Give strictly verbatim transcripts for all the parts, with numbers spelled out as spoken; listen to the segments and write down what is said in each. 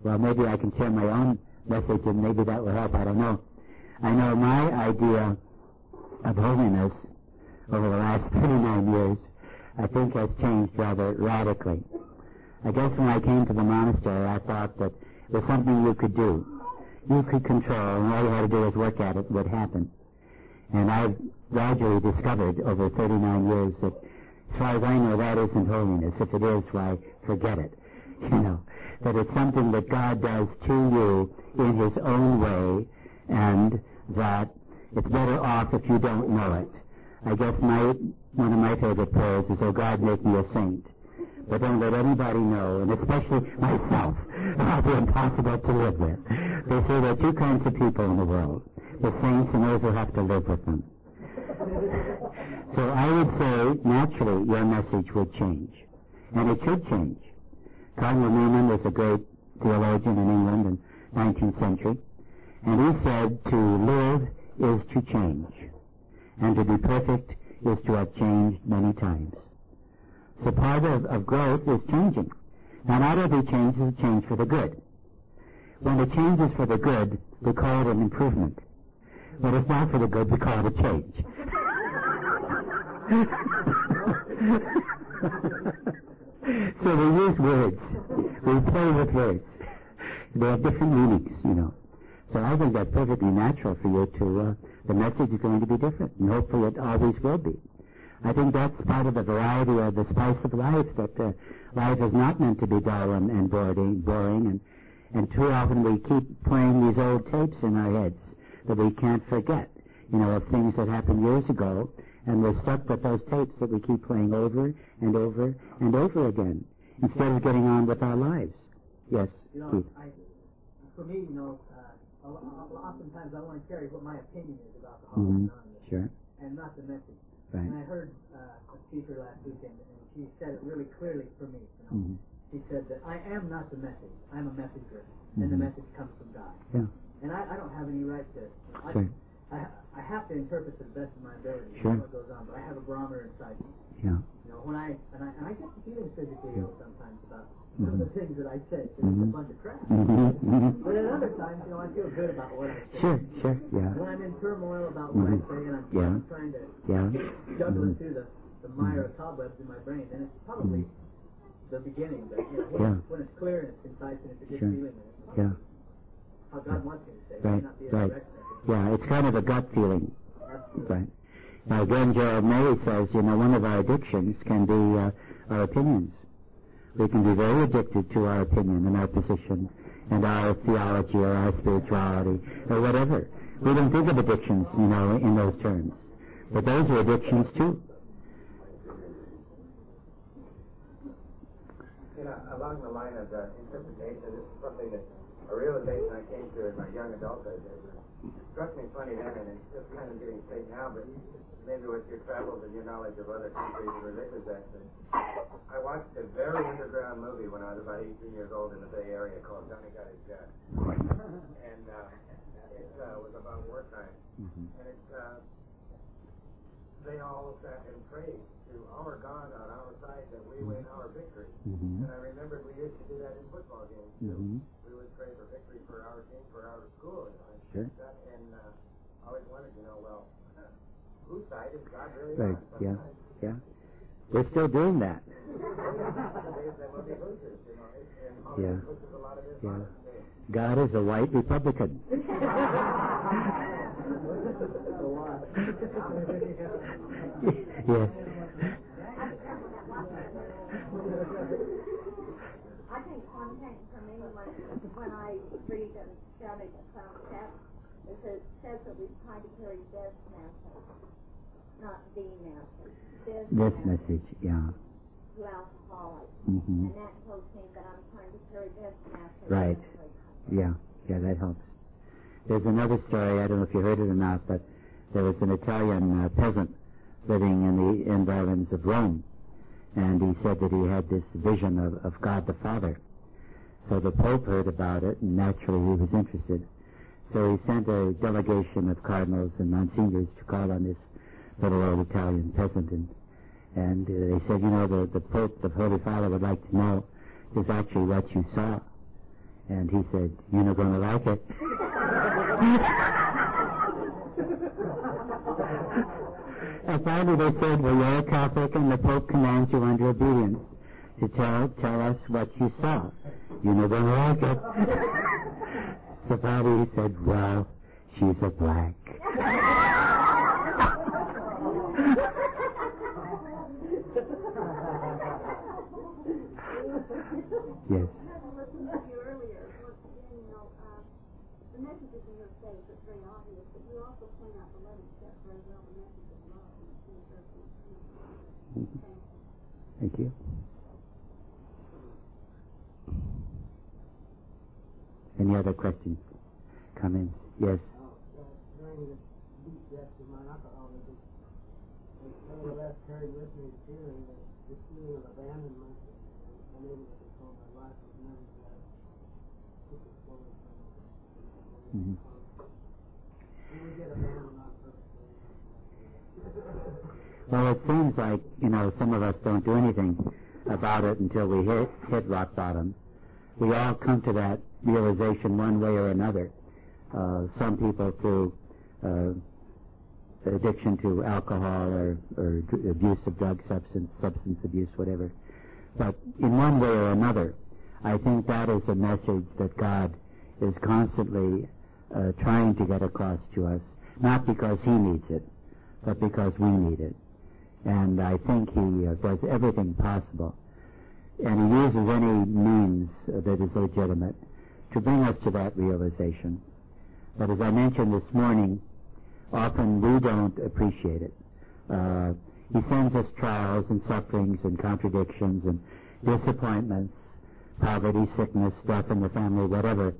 Well, maybe I can share my own message and maybe that will help. I don't know. I know my idea of holiness over the last thirty-nine years, I think has changed rather radically. I guess when I came to the monastery, I thought that it was something you could do. You could control, and all you had to do was work at it, it would happen. And I've gradually discovered over thirty-nine years that, as far as I know, that isn't holiness. If it is, why, forget it. You know, that it's something that God does to you in His own way, and that it's better off if you don't know it. I guess my one of my favorite prayers is, "Oh God, make me a saint." But don't let anybody know, and especially myself. I'll be impossible to live with. They say there are two kinds of people in the world, the saints and those who have to live with them. So I would say, naturally, your message would change. And it should change. Cardinal Newman was a great theologian in England in the nineteenth century, and he said, to live is to change, and to be perfect is to have changed many times. So part of, of growth is changing. Now, not every change is a change for the good. When the change is for the good, we call it an improvement. When it's not for the good, we call it a change. So we use words. We play with words. They have different meanings, you know. So I think that's perfectly natural for you to, uh, the message is going to be different, and hopefully it always will be. I think that's part of the variety of the spice of life, that uh, life is not meant to be dull and, and boring, boring and, and too often we keep playing these old tapes in our heads that we can't forget, you know, of things that happened years ago, and we're stuck with those tapes that we keep playing over and over and over again, instead of getting on with our lives. Yes, you know, Keith. I, for me, you know, uh, oftentimes I want to carry what my opinion is about the Hall Mm-hmm. of Anonymous, Sure. and not the message. Right. And I heard uh, a speaker last weekend, and she said it really clearly for me. You know, Mm-hmm. she said that I am not the message; I'm a messenger, Mm-hmm. and the message comes from God. Yeah. And I, I don't have any right to. You know, Sure. I, I I have to interpret to the best of my ability Sure. what goes on, but I have a barometer inside me. Yeah. You know, when I and I and I get the feeling physically Yeah. ill sometimes about some of the things that I say. It's Mm-hmm. a bunch of crap. Mm-hmm. But at other times, you know, I feel good about what I say. Sure, sure, yeah. When I'm in turmoil about what Mm-hmm. I say, and I'm, Yeah. I'm trying to Yeah. juggle Mm-hmm. it through the, the mire of cobwebs in my brain, then it's probably Mm-hmm. the beginning. But you know, when, Yeah. it's, when it's clear and it's concise and it's a good Sure. feeling, and it's probably Yeah. how God wants me to say. It Right, may not be a right. direct message. Yeah, it's kind of a gut feeling. Absolutely. Right. Now again, Gerald May says, you know, one of our addictions can be uh, our opinions. We can be very addicted to our opinion and our position and our theology or our spirituality or whatever. We don't think of addictions, you know, in those terms. But those are addictions too. You know, along the line of the interpretation, this is something that a realization I came to in my young adulthood. It struck me funny then, and it's just kind of getting straight now, but maybe with your travels and your knowledge of other countries and religions, actually. I watched a very underground movie when I was about eighteen years old in the Bay Area called Johnny Got His Gun. And uh, it uh, was about wartime. Mm-hmm. And it's, uh, they all sat and prayed to our God on our side that we win our victory. Mm-hmm. And I remembered we used to do that in football games too. Mm-hmm. We would pray for victory for our team, for our school. You know, Sure. that, and uh, I always wanted to know, well, whose side is God really Right, on? yeah, Sometimes. yeah. We're still doing that. They will be losers, you know, and Hollywood Yeah. pushes a lot of this Yeah. on us, too. God is a white Republican. Yes. I think one thing for me when, when I read and study some text is it says that we try to carry this message, not the message. This, This message message, yeah. to alcoholics. Mm-hmm. And that tells me that I'm trying to carry this message. Right. to recovery. Yeah, yeah, that helps. There's another story, I don't know if you heard it or not, but there was an Italian uh, peasant living in the environs of Rome, and he said that he had this vision of, of God the Father. So the Pope heard about it, and naturally he was interested. So he sent a delegation of cardinals and monsignors to call on this little old Italian peasant, and, and uh, they said, you know, the, the Pope, the Holy Father, would like to know is actually what you saw. And he said, "You're not going to like it." And finally they said, "Well, you're a Catholic and the Pope commands you under obedience to tell tell us what you saw. You're not going to like it." So finally he said, "Well, she's a black." Yes. Listening to you earlier, once again, you know, uh, the messages in your faith is very obvious, but you also point out the eleventh step very well, the message of love. And it's Thank you. Any other questions? Comments? Yes. During the deep depths of my alcoholism, and nevertheless carried with me the feeling that this feeling of abandonment and unable to control my life was never that took it forward from me. Mm-hmm. And we get abandoned on purpose. Well, it seems like, you know, some of us don't do anything about it until we hit, hit rock bottom. We all come to that realization one way or another. Uh, some people through uh, addiction to alcohol or, or d- abuse of drug substance, substance abuse, whatever. But in one way or another, I think that is a message that God is constantly uh, trying to get across to us, not because He needs it, but because we need it. And I think He uh, does everything possible, and He uses any means uh, that is legitimate to bring us to that realization. But as I mentioned this morning, often we don't appreciate it. Uh, he sends us trials and sufferings and contradictions and disappointments, poverty, sickness, death in the family, whatever.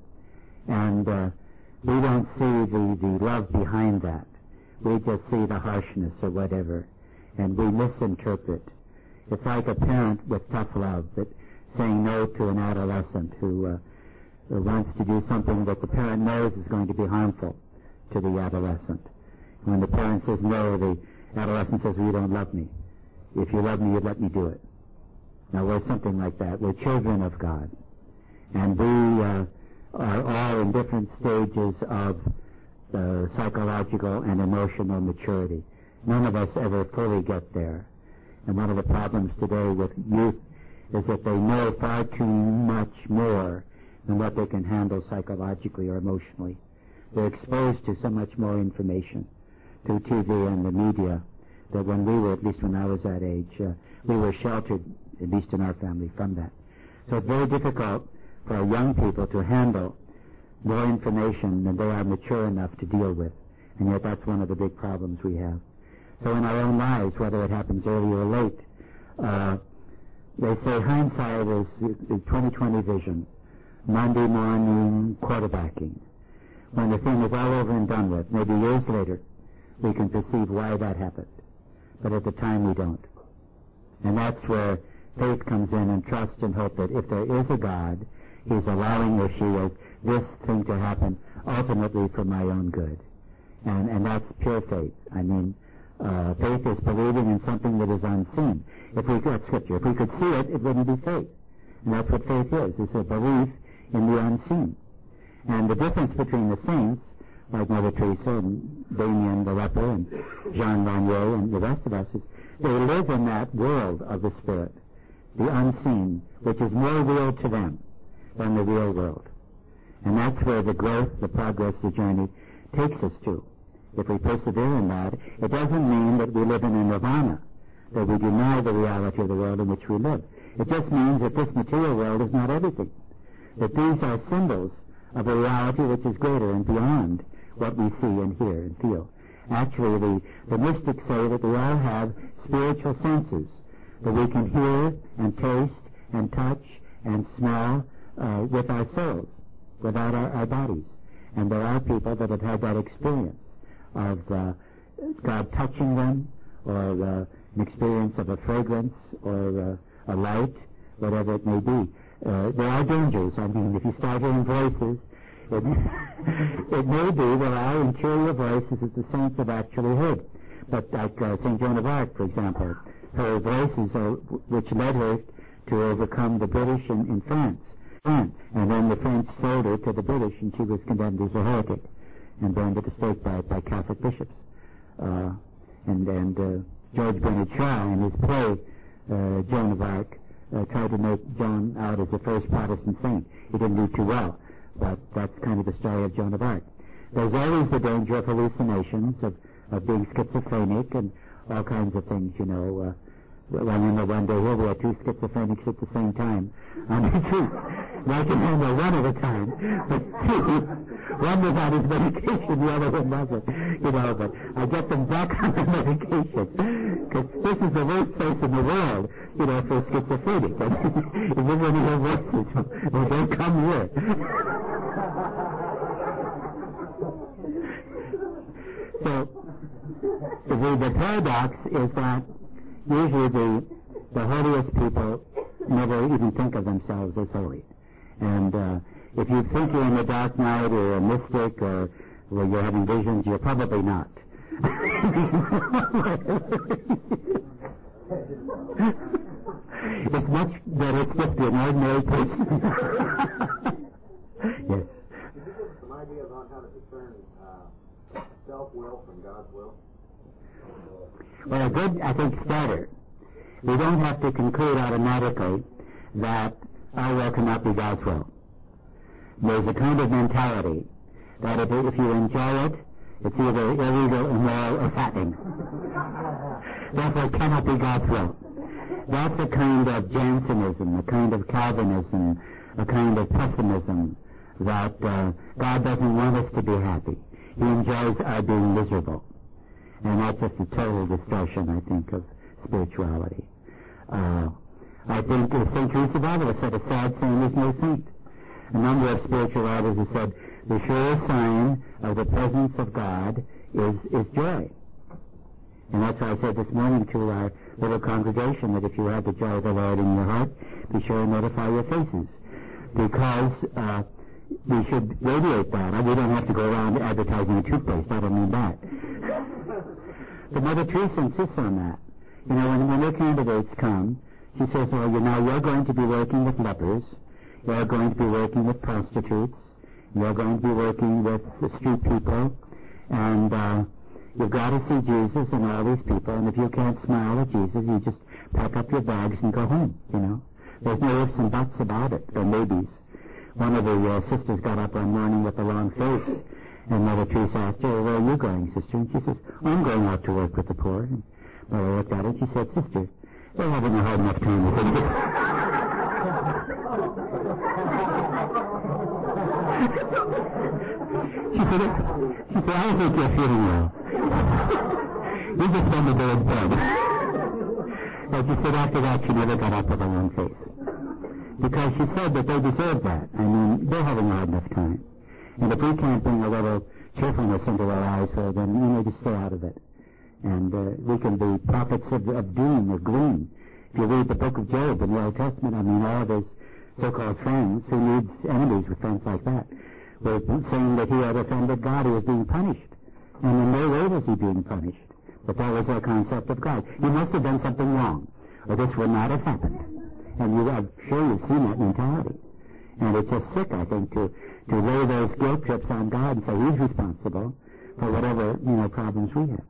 And uh, we don't see the, the love behind that. We just see the harshness or whatever, and we misinterpret. It's like a parent with tough love that saying no to an adolescent who uh, who wants to do something that the parent knows is going to be harmful to the adolescent. When the parent says no, the adolescent says, "Well, you don't love me. If you love me, you'd let me do it." Now, we're something like that. We're children of God. And we uh, are all in different stages of uh, psychological and emotional maturity. None of us ever fully get there. And one of the problems today with youth is that they know far too much more than what they can handle psychologically or emotionally. They're exposed to so much more information through T V and the media that when we were, at least when I was that age, uh, we were sheltered, at least in our family, from that. So it's very difficult for young people to handle more information than they are mature enough to deal with. And yet that's one of the big problems we have. So in our own lives, whether it happens early or late, uh, they say hindsight is the twenty twenty vision. Monday morning quarterbacking. When the thing is all over and done with, maybe years later, we can perceive why that happened. But at the time we don't. And that's where faith comes in, and trust and hope that if there is a God, He's allowing or she is this thing to happen ultimately for my own good. And, and that's pure faith. I mean, uh, faith is believing in something that is unseen. If we could, scripture, if we could see it, it wouldn't be faith. And that's what faith is. It's a belief in the unseen. And the difference between the saints, like Mother Teresa and Damien the leper and Jean Vanier and the rest of us, is they live in that world of the Spirit, the unseen, which is more real to them than the real world. And that's where the growth, the progress, the journey takes us to. If we persevere in that, it doesn't mean that we live in a nirvana, that we deny the reality of the world in which we live. It just means that this material world is not everything. That these are symbols of a reality which is greater and beyond what we see and hear and feel. Actually, the, the mystics say that we all have spiritual senses, that we can hear and taste and touch and smell uh, with our souls, without our, our bodies. And there are people that have had that experience of uh, God touching them, or uh, an experience of a fragrance, or uh, a light, whatever it may be. Uh, there are dangers. I mean, if you start hearing voices, it, it may be there are interior voices that the saints have actually heard. But like uh, Saint Joan of Arc, for example, her voices are, which led her to overcome the British in, in France. Japan. And then the French sold her to the British, and she was condemned as a heretic and burned at the stake by, by Catholic bishops. Uh, and and uh, George Bernard Shaw, in his play, uh, Joan of Arc, uh, tried to make Joan out as the first Protestant saint. He didn't do too well, but that's kind of the story of Joan of Arc. There's always the danger of hallucinations, of, of being schizophrenic, and all kinds of things, you know. Uh, well, I remember one day here we had two schizophrenics at the same time on the street. And I can handle one at a time, but two, one was on his medication, the other one wasn't, you know, but I get them back on the medication, because this is the worst place in the world, you know, for a schizophrenic. If you want to hear voices, well, don't come here. So, the, the paradox is that usually the, the holiest people never even think of themselves as holy. And uh, if you think you're in the dark night or a mystic or well, you're having visions, you're probably not. It's much better to just be an ordinary person. Yes. Could you give us some ideas on how to discern uh, self-will from God's will? Well, a good, I think, starter. We don't have to conclude automatically that our will cannot be God's will. There's a kind of mentality that if, if you enjoy it, it's either illegal, immoral, or fattening. Therefore, it cannot be God's will. That's a kind of Jansenism, a kind of Calvinism, a kind of pessimism that uh, God doesn't want us to be happy. He enjoys our being miserable. And that's just a total distortion, I think, of spirituality. Uh, I think uh, Saint Teresa of Avila said, a sad saint is no saint. A number of spiritual writers have said, the surest sign of the presence of God is, is joy. And that's why I said this morning to our little congregation that if you have the joy of the Lord in your heart, be sure and notify your faces. Because uh, we should radiate that. We don't have to go around advertising a toothpaste. I don't mean that. But Mother Teresa insists on that. You know, when, when their candidates come, she says, well, you know, you're going to be working with lepers. You're going to be working with prostitutes. You're going to be working with the street people. And uh, you've got to see Jesus and all these people. And if you can't smile at Jesus, you just pack up your bags and go home, you know. There's no ifs and buts about it, or maybes. One of the uh, sisters got up one morning with a long face. And Mother Teresa asked her, where are you going, sister? And she says, oh, I'm going out to work with the poor. And Mother looked at her and she said, sister, they're having a hard enough time with it. she said, she said, I don't think you're feeling well. You just spend the day in bed. But she said after that she never got up with a long face. Because she said that they deserve that. I mean, they're having a hard enough time. And if we can't bring a little cheerfulness into our lives, well, then we need to stay out of it. And uh, we can be prophets of, of doom or gloom. If you read the book of Job in the Old Testament, I mean, all of his so-called friends, who needs enemies with friends like that, were saying that he had offended God, he was being punished. And in no way was he being punished. But that was their concept of God. He must have done something wrong, or this would not have happened. And you, I'm sure you've seen that mentality. And it's just sick, I think, to to lay those guilt trips on God and say he's responsible for whatever, you know, problems we have.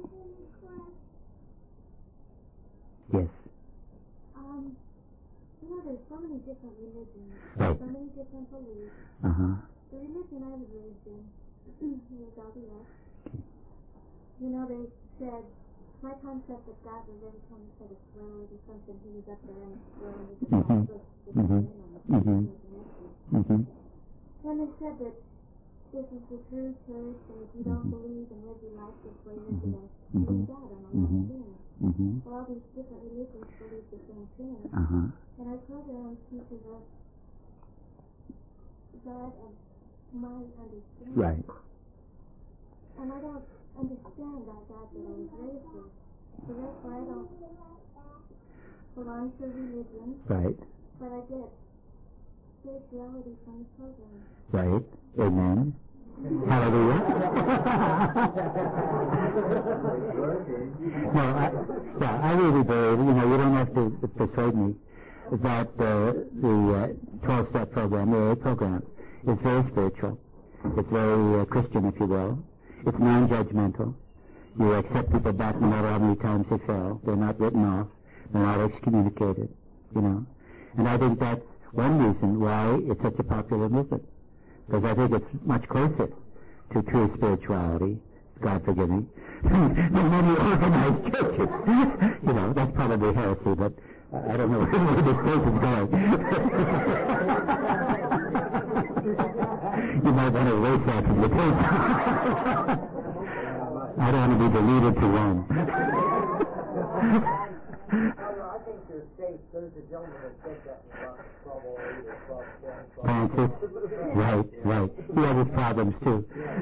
Yes. Um, you know, there's so many different religions, Right. so many different beliefs. Uh-huh. The religion I was raised in, was L D S. You know, they said, my concept of God was every time he said a swear word or something, he was up there and swearing with the Mhm. Bible, with the Mhm. Bible, Mhm. Mm-hmm. and they said that this is the true church, and if you don't Mhm. believe and live your life this way, you're going to Mhm. lose out on a lot Mhm. of things. Mm-hmm. Well, all these different religions believe the same thing. Uh-huh. And our program teaches us God of my understanding. Right. And I don't understand that God that I was raised with. So therefore I don't belong to a religion, Right. but I get spirituality from the program. Right. Amen. Hallelujah. No, I, yeah, I really believe, you know, you don't have to persuade me. that uh, the twelve-step program, the A A program, is very spiritual. It's very uh, Christian, if you will. It's non-judgmental. You accept people back no matter how many times they fail. They're not written off. They're not excommunicated, you know. And I think that's one reason why it's such a popular movement. Because I think it's much closer to true spirituality, God forgive me, than many organized churches. You know, that's probably heresy, but I don't know where this place is going. You might want to erase that from the tape. I don't want to be deleted to Rome. I think there's states, there's a gentleman that said that about twelve oh eight or twelve ten. Francis? Right, right. He has his problems too.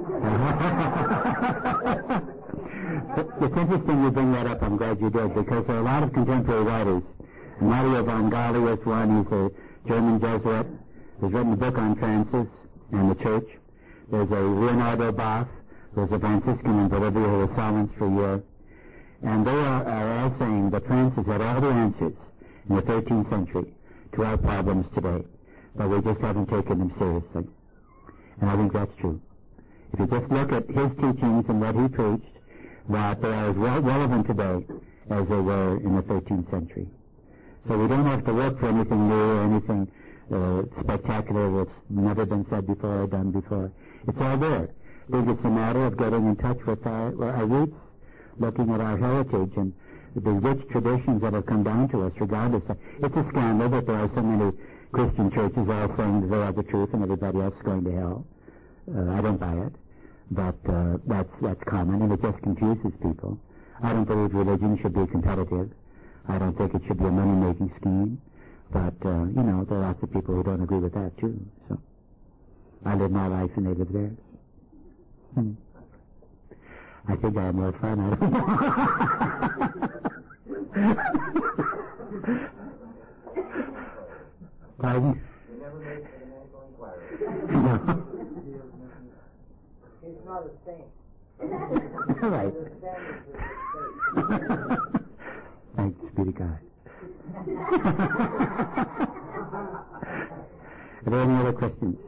It's interesting you bring that up. I'm glad you did, because there are a lot of contemporary writers. Mario von Gali is one. He's a German Jesuit. He's written a book on Francis and the Church. There's a Leonardo Boff. There's a Franciscan in Bolivia who was silenced for a year. And they are, are all saying that Francis had all the answers in the thirteenth century to our problems today, but we just haven't taken them seriously. And I think that's true. If you just look at his teachings and what he preached, that they are as well relevant today as they were in the thirteenth century. So we don't have to look for anything new or anything uh, spectacular that's never been said before or done before. It's all there. I think it's a matter of getting in touch with our, our roots, looking at our heritage and the rich traditions that have come down to us regardless of... It's a scandal that there are so many Christian churches all saying that they are the truth and everybody else is going to hell. Uh, I don't buy it. But uh, that's that's common, and it just confuses people. I don't believe religion should be competitive. I don't think it should be a money-making scheme. But, uh, you know, there are lots of people who don't agree with that, too. So I live my life and they live theirs. Hmm. I think I have more fun. I don't know. Pardon? You never made it to the medical inquiry. No. He's not a saint. All right. The standards of the state. Thanks be to God. Are there any other questions?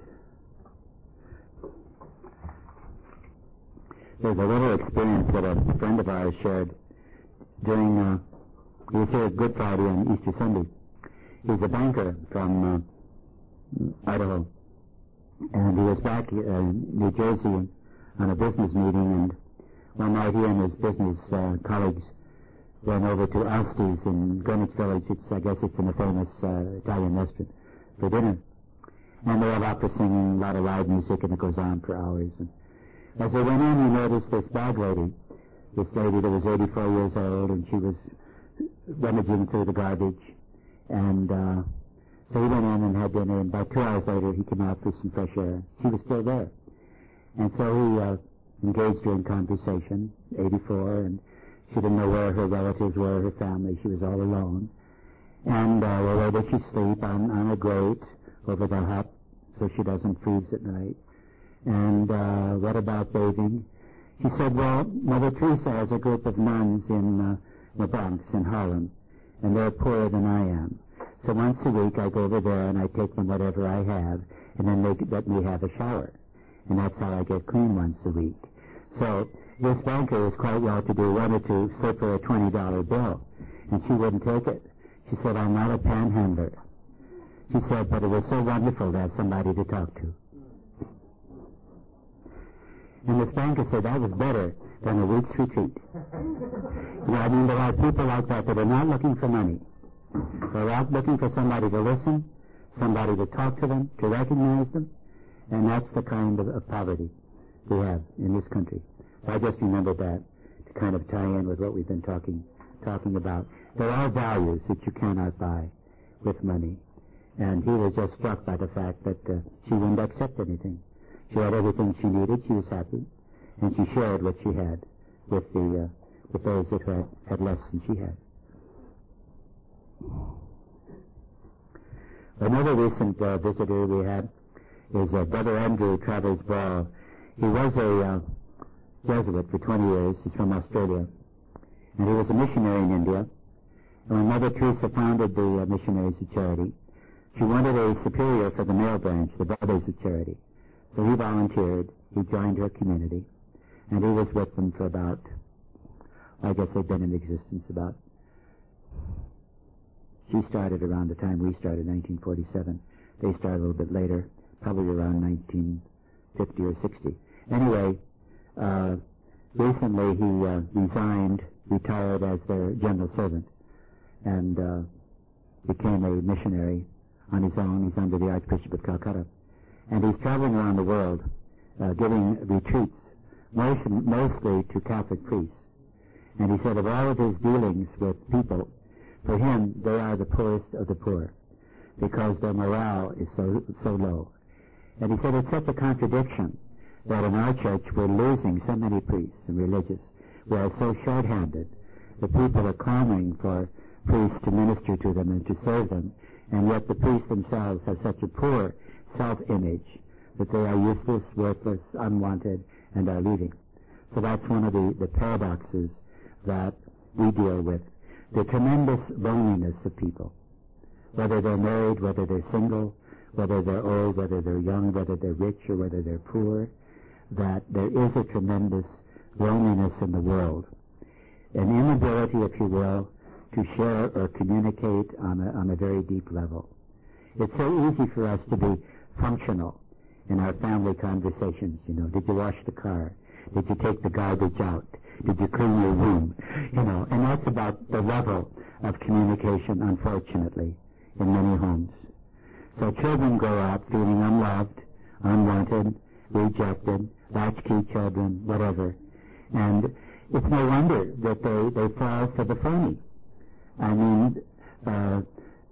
There's a little experience that a friend of ours shared during, uh, he was here at Good Friday on Easter Sunday. He's a banker from uh, Idaho. And he was back in New Jersey on a business meeting, and one night he and his business uh, colleagues went over to Alsti's in Greenwich Village. It's, I guess it's in a famous uh, Italian restaurant, for dinner. And they have opera singing, a lot of live music, and it goes on for hours. And as they went in, he noticed this bag lady, this lady that was eighty-four years old, and she was rummaging through the garbage. And uh, so he went in and had dinner, and about two hours later, he came out for some fresh air. She was still there. And so he uh, engaged her in conversation, eighty-four, and she didn't know where her relatives were, her family. She was all alone. And uh, well, where does she sleep? On, on a grate over the hut so she doesn't freeze at night. And uh, what about bathing? She said, well, Mother Teresa has a group of nuns in uh, the Bronx in Harlem, and they're poorer than I am. So once a week I go over there and I take them whatever I have, and then they let me have a shower. And that's how I get clean once a week. So this banker was quite well to do, wanted to slip her a twenty dollar bill, and she wouldn't take it. She said, I'm not a panhandler. She said, but it was so wonderful to have somebody to talk to. And this banker said that was better than a week's retreat. You know, I mean, there are people like that that are not looking for money. They're out looking for somebody to listen, somebody to talk to them, to recognize them, and that's the kind of, of poverty we have in this country. So I just remembered that to kind of tie in with what we've been talking talking about. There are values that you cannot buy with money. And he was just struck by the fact that uh, she wouldn't accept anything. She had everything she needed. She was happy, and she shared what she had with the uh, with those that had, had less than she had. Another recent uh, visitor we had is uh, Brother Andrew Travers Ball. He was a uh, Jesuit for twenty years. He's from Australia, and he was a missionary in India. When Mother Teresa founded the uh, Missionaries of Charity, she wanted a superior for the male branch, the Brothers of Charity. So he volunteered, he joined her community, and he was with them for about, I guess they've been in existence about, she started around the time we started, nineteen forty-seven. They started a little bit later, probably around nineteen fifty or sixty. Anyway, uh, recently he uh, resigned, retired as their general servant, and uh, became a missionary on his own. He's under the Archbishop of Calcutta. And he's traveling around the world, uh, giving retreats, most, mostly to Catholic priests. And he said of all of his dealings with people, for him, they are the poorest of the poor, because their morale is so, so low. And he said it's such a contradiction that in our church we're losing so many priests and religious. We are so short-handed. The people are clamoring for priests to minister to them and to serve them, and yet the priests themselves have such a poor self-image that they are useless, worthless, unwanted, and are leaving. So that's one of the, the paradoxes that we deal with. The tremendous loneliness of people, whether they're married, whether they're single, whether they're old, whether they're young, whether they're rich, or whether they're poor, that there is a tremendous loneliness in the world. An inability, if you will, to share or communicate on a, on a very deep level. It's so easy for us to be functional in our family conversations. You know, did you wash the car? Did you take the garbage out? Did you clean your room? You know, and that's about the level of communication, unfortunately, in many homes. So children grow up feeling unloved, unwanted, rejected, latchkey children, whatever. And it's no wonder that they, they fall for the phony. I mean, uh,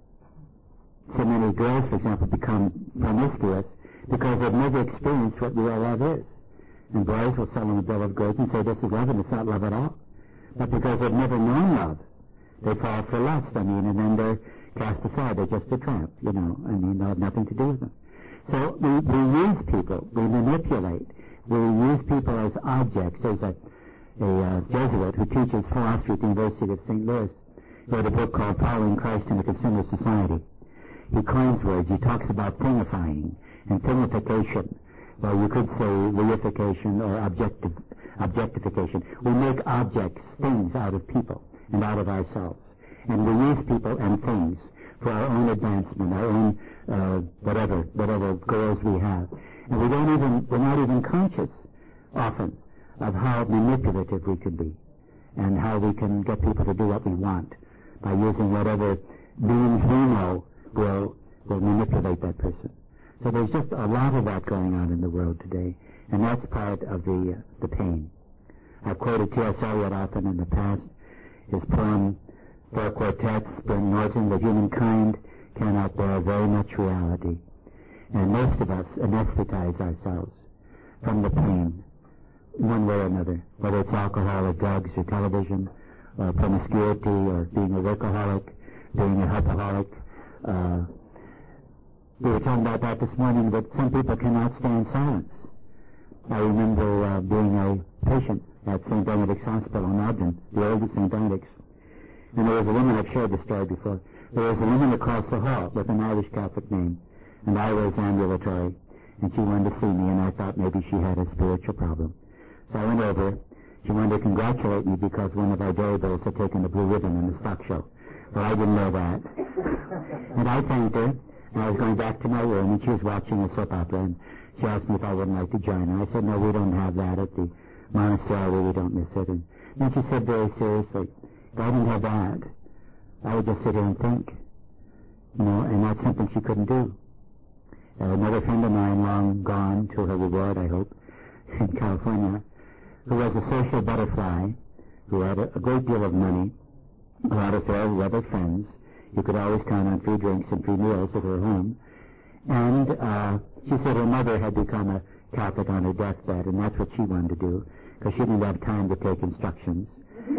so many girls, for example, become promiscuous because they've never experienced what real love is. And boys will sell them a bill of goods and say, this is love, and it's not love at all. But because they've never known love, they fall for lust, I mean, and then they're cast aside. They're just a tramp, you know. I mean, they'll have nothing to do with them. So we, we use people. We manipulate. We use people as objects. There's a, a uh, Jesuit who teaches philosophy at the University of Saint Louis. He wrote a book called Following Christ in a Consumer Society. He coins words. He talks about thingifying and thingification. Well, you could say reification or objective, objectification. We make objects, things out of people and out of ourselves. And we use people and things for our own advancement, our own uh, whatever, whatever goals we have. And we don't even, we're not even conscious often of how manipulative we can be and how we can get people to do what we want by using whatever means we know will, will manipulate that person. So there's just a lot of that going on in the world today, and that's part of the uh, the pain. I've quoted T S Eliot often in the past. His poem, Four Quartets, Bryn Norton, that humankind cannot bear very much reality. And most of us anesthetize ourselves from the pain, one way or another, whether it's alcohol or drugs or television or promiscuity or being a workaholic, being a helpaholic. Uh, we were talking about that this morning, but some people cannot stand silence. I remember uh, being a patient at Saint Benedict's Hospital in Ogden, the oldest Saint Benedict's. And there was a woman, I've shared this story before, there was a woman across the hall with an Irish Catholic name, and I was ambulatory, and she wanted to see me, and I thought maybe she had a spiritual problem. So I went over. She wanted to congratulate me because one of our dairy bulls had taken the blue ribbon in the stock show. Well, I didn't know that. And I thanked her, and I was going back to my room, and she was watching a soap opera, and she asked me if I wouldn't like to join her. I said, no, we don't have that at the monastery. We don't miss it. And then she said very seriously, if I didn't have that, I would just sit here and think. You know, and that's something she couldn't do. Uh, another friend of mine, long gone to her reward, I hope, in California, who was a social butterfly, who had a, a great deal of money, a lot of fair weather friends. You could always count on free drinks and free meals at her home. And uh, she said her mother had become a Catholic on her deathbed, and that's what she wanted to do, because she didn't have time to take instructions.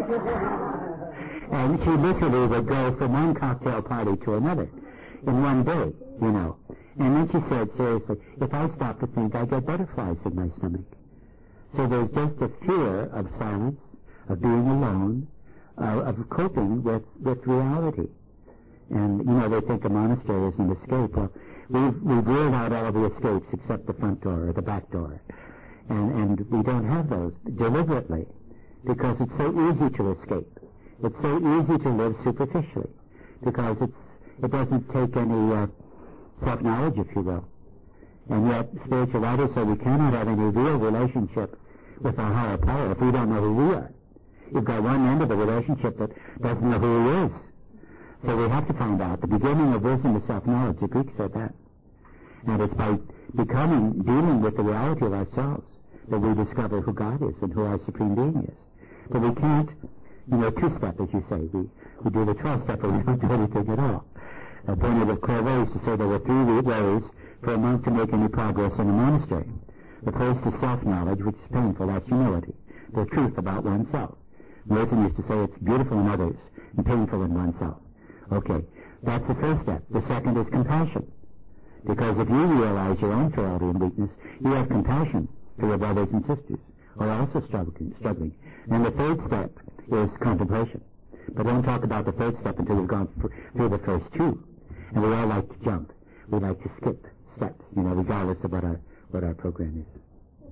And she literally would go from one cocktail party to another in one day, you know. And then she said, seriously, if I stop to think, I get butterflies in my stomach. So there's just a fear of silence, of being alone, uh, of coping with, with reality. And, you know, they think a monastery is an escape. Well, we've, we've ruled out all of the escapes except the front door or the back door. And, and we don't have those deliberately because it's so easy to escape. It's so easy to live superficially because it's, it doesn't take any uh, self-knowledge, if you will. And yet, spiritual writers say we cannot have any real relationship with our higher power if we don't know who we are. You've got one end of the relationship that doesn't know who he is. So we have to find out. The beginning of wisdom is self-knowledge. The Greeks said that. And it's by becoming, dealing with the reality of ourselves that we discover who God is and who our Supreme Being is. But we can't, you know, two-step, as you say. We, we do the twelve-step, but we don't do anything at all. Uh, Bernard of Clairvaux used to say there were three ways for a monk to make any progress in a monastery. The first is self-knowledge, which is painful. That's humility, the truth about oneself. Milton used to say it's beautiful in others and painful in oneself. Okay, that's the first step. The second is compassion. Because if you realize your own frailty and weakness, you have compassion for your brothers and sisters who are also struggling. struggling. And the third step is contemplation. But don't talk about the third step until we've gone through the first two. And we all like to jump. We like to skip steps, you know, regardless of what our, what our program is.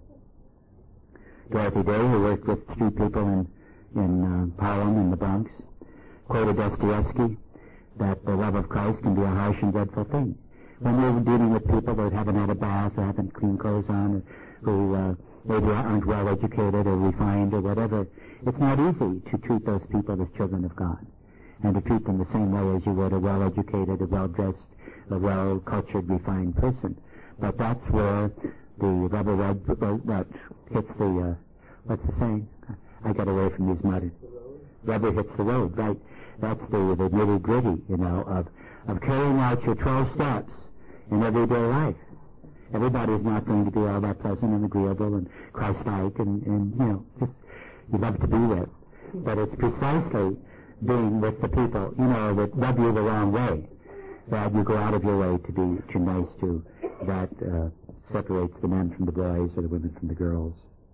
Dorothy Day, who worked with street people in, in uh, Harlem and the Bronx, quoted Dostoevsky that the love of Christ can be a harsh and dreadful thing. When you're dealing with people that haven't had a bath or haven't clean clothes on, or who uh, maybe aren't well educated or refined or whatever, it's not easy to treat those people as children of God and to treat them the same way as you would a well-educated, a well-dressed, a well-cultured, refined person. But that's where the rubber red that hits the, uh, what's the saying? I got away from these modern. Rubber hits the road, right? That's the, the nitty-gritty, you know, of, of carrying out your twelve steps in everyday life. Everybody's not going to be all that pleasant and agreeable and Christ-like and, and, you know, just, you love to be with. But it's precisely being with the people, you know, that rub you the wrong way, that you go out of your way to be too nice to, that uh, separates the men from the boys or the women from the girls.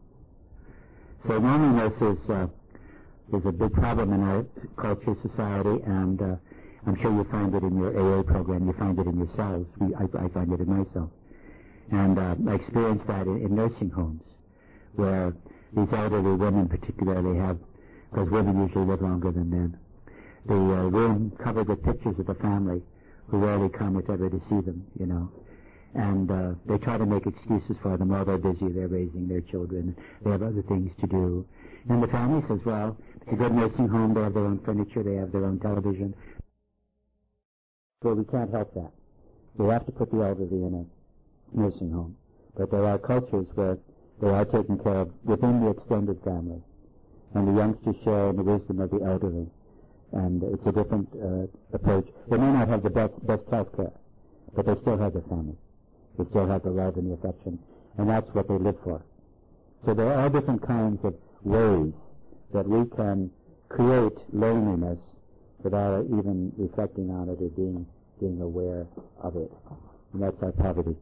So loneliness is, uh, is a big problem in our culture, society, and uh, I'm sure you find it in your A A program, you find it in yourselves. We, I, I find it in myself. And uh, I experienced that in, in nursing homes, where these elderly women particularly have, because women usually live longer than men, the uh, room covered with pictures of the family who rarely come, if ever, to see them, you know. And uh, they try to make excuses for them. Oh, they're busy, they're raising their children, they have other things to do. And the family says, well, it's a good nursing home, they have their own furniture, they have their own television. But we can't help that. We have to put the elderly in a nursing home. But there are cultures where they are taken care of within the extended family. And the youngsters share in the wisdom of the elderly. And it's a different uh, approach. They may not have the best, best health care, but they still have their family. They still have the love and the affection. And that's what they live for. So there are different kinds of ways that we can create loneliness without even reflecting on it or being, being aware of it. And that's our poverty.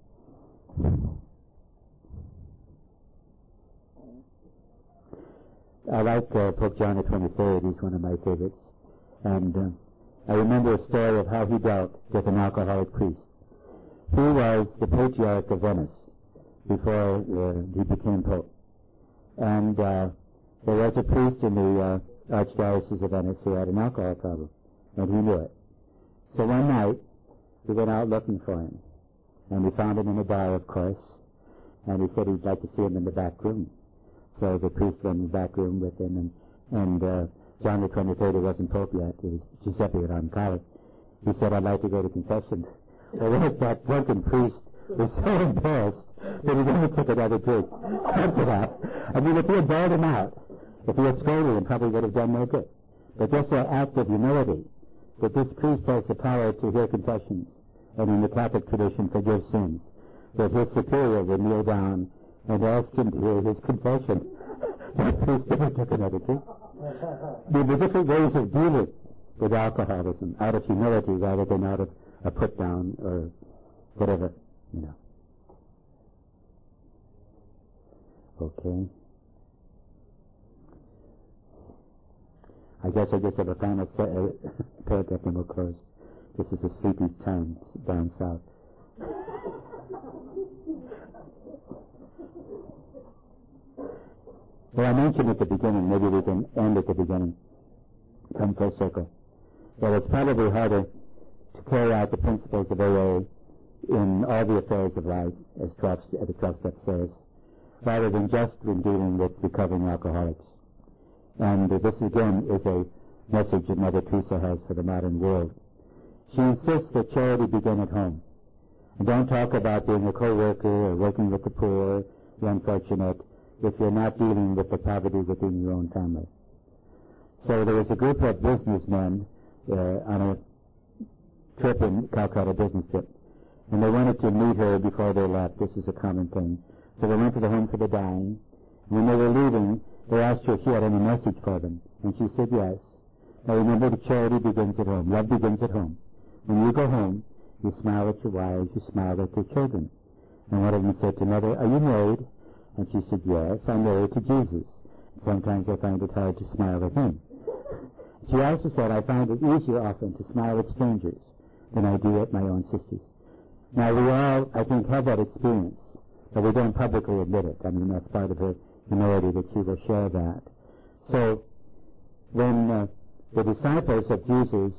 I like uh, Pope John the twenty-third. He's one of my favorites. And uh, I remember a story of how he dealt with an alcoholic priest. He was the patriarch of Venice before uh, he became Pope. And uh, there was a priest in the uh, Archdiocese of Venice who had an alcohol problem, and he knew it. So one night, he went out looking for him, and he found him in a bar, of course, and he said he'd like to see him in the back room. So the priest went in the back room with him, and, and uh, John the twenty-third, who wasn't Pope yet, it was Giuseppe Roncalli. He said, I'd like to go to confession. Well, that drunken priest was so embarrassed that he never took another drink after that. I mean, if he had bailed him out, if he had scolded him, probably would have done no good. But just an act of humility, that this priest has the power to hear confessions, and in the Catholic tradition forgive sins, that his superior would kneel down and ask him to hear his confession. That priest never took another drink. There were different ways of dealing with alcoholism, out of humility rather than out of a put down or whatever, you know. Okay. I guess I just have a final se- uh, paragraph and we'll close. This is a sleepy time down south. Well, I mentioned at the beginning, maybe we can end at the beginning, come full circle, that it's probably harder to carry out the principles of A A in all the affairs of life, as twelve, the twelve step says, rather than just in dealing with recovering alcoholics. And uh, this again is a message that Mother Teresa has for the modern world. She insists that charity begin at home. And don't talk about being a co-worker or working with the poor, the unfortunate, if you're not dealing with the poverty within your own family. So there was a group of businessmen uh, on a trip in Calcutta, business trip, and they wanted to meet her before they left. This is a common thing. So they went to the home for the dying. When they were leaving, they asked her if she had any message for them, and she said yes. Now remember, the charity begins at home. Love begins at home. When you go home, you smile at your wives, you smile at your children. And one of them said to another, "Are you married?" And she said, "Yes, I'm married to Jesus. Sometimes I find it hard to smile at him." She also said, "I find it easier often to smile at strangers than I do at my own sisters." Now we all, I think, have that experience, but we don't publicly admit it. I mean, that's part of her humility that she will share that. So when uh, the disciples of Jesus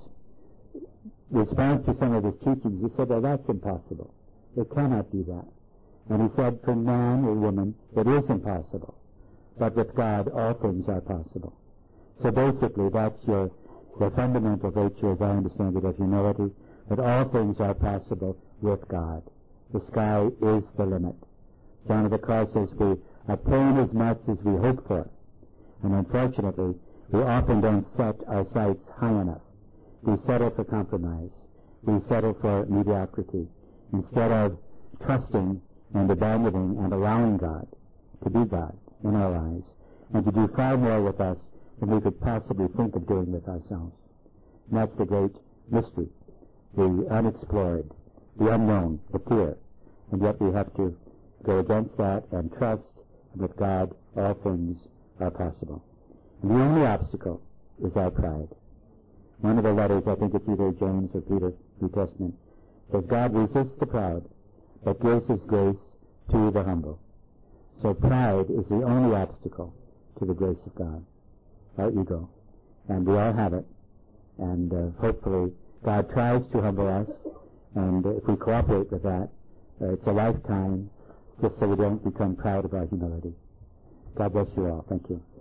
respond to some of his teachings, he said, "Well, that's impossible. It cannot be that." And he said, "For man or woman, it is impossible. But with God, all things are possible." So basically, that's your, your fundamental virtue, as I understand it, of humility, that all things are possible with God. The sky is the limit. John of the Cross says we obtain as much as we hope for. And unfortunately, we often don't set our sights high enough. We settle for compromise. We settle for mediocrity instead of trusting and abandoning and allowing God to be God in our lives and to do far more with us than we could possibly think of doing with ourselves. And that's the great mystery, the unexplored, the unknown, the fear. And yet we have to go against that and trust, and with God all things are possible. And the only obstacle is our pride. One of the letters, I think it's either James or Peter, New Testament, says, "God resists the proud, but gives his grace to the humble." So pride is the only obstacle to the grace of God, our ego. And we all have it. And uh, hopefully God tries to humble us, and uh, if we cooperate with that, uh, it's a lifetime, just so we don't become proud of our humility. God bless you all. Thank you.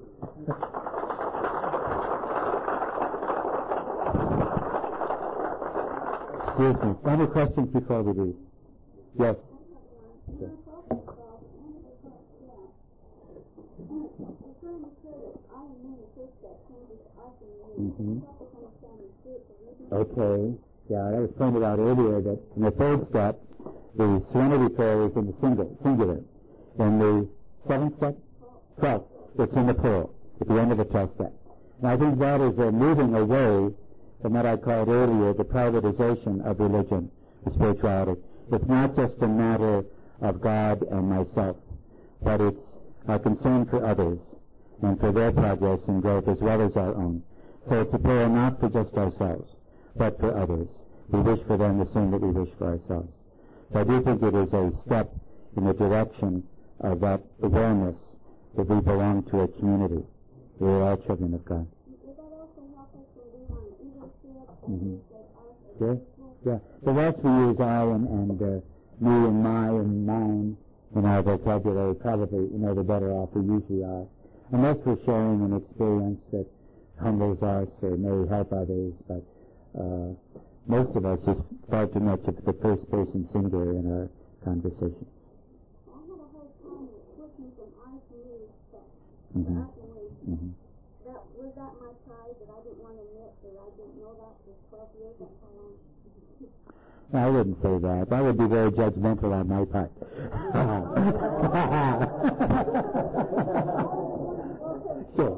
Excuse me. Any questions before we leave? Yes. Okay. Mm-hmm. Okay. Yeah, that was pointed out earlier that in the third step, the serenity prayer is in the single, singular. In the seventh step, twelfth, it's in the plural at the end of the twelfth step. And I think that is a moving away from what I called earlier the privatization of religion, the spirituality. It's not just a matter of God and myself, but it's our concern for others and for their progress and growth as well as our own. So it's a prayer not for just ourselves, but for others. We wish for them the same that we wish for ourselves. So I do think it is a step in the direction of that awareness that we belong to a community. We are all children of God. Mm-hmm. Sure. Yeah. The rest we use I and, and uh, me and my and mine in our vocabulary. Probably, you know, the better off we usually are. Unless we're sharing an experience that humbles us or may help others, but uh, most of us is far too much of the first person singular in our conversations. I had a hard time switching from I to me stuff. Mm-hmm. Mm-hmm. That, was that my pride that I didn't want to admit that I didn't know that for twelve years? That's how long. I wouldn't say that. That would be very judgmental on my part. Sure.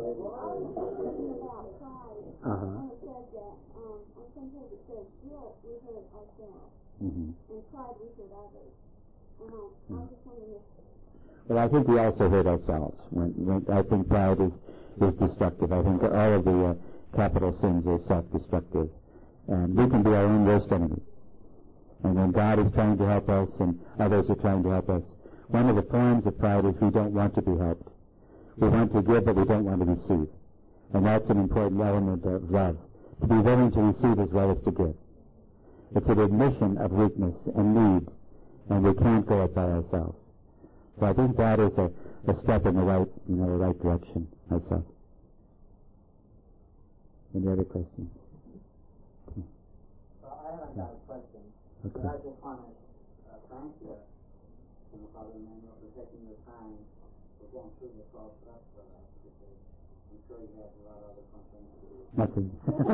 Uh-huh. And it says that, um, on some page it says, guilt we hurt ourselves, Mm-hmm. and pride we hurt others. And um, I was just wondering if... Well, I think we also hurt ourselves. When, when I think pride is, is destructive. I think all of the uh, capital sins are self-destructive. And we can be our own worst enemy. And when God is trying to help us and others are trying to help us, one of the forms of pride is we don't want to be helped. We want to give, but we don't want to receive. And that's an important element of love, to be willing to receive as well as to give. It's an admission of weakness and need, and we can't go it by ourselves. So I think that is a, a step in the right, you know, the right direction myself. Any other questions? Okay. Well, I haven't got a question, Okay. but I just want to uh, thank you, you know, Father Emmanuel, for taking the time for going through this all stuff for us, because I'm sure you have a lot of other fun things to do. Nothing.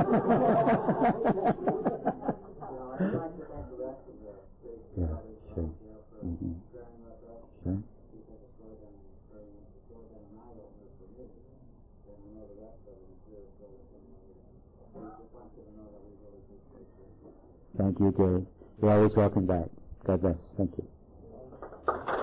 You know, I'd like to thank the rest of the big Yeah, brothers sure. around here for Mm-hmm. sharing with us. Sure. Because it's really been, very, it's really been an eye-opener for me. And I know the rest of them here is really similar. We just want you to know that we really do appreciate it. Thank you, Gary. You're always welcome back. God bless. Thank you.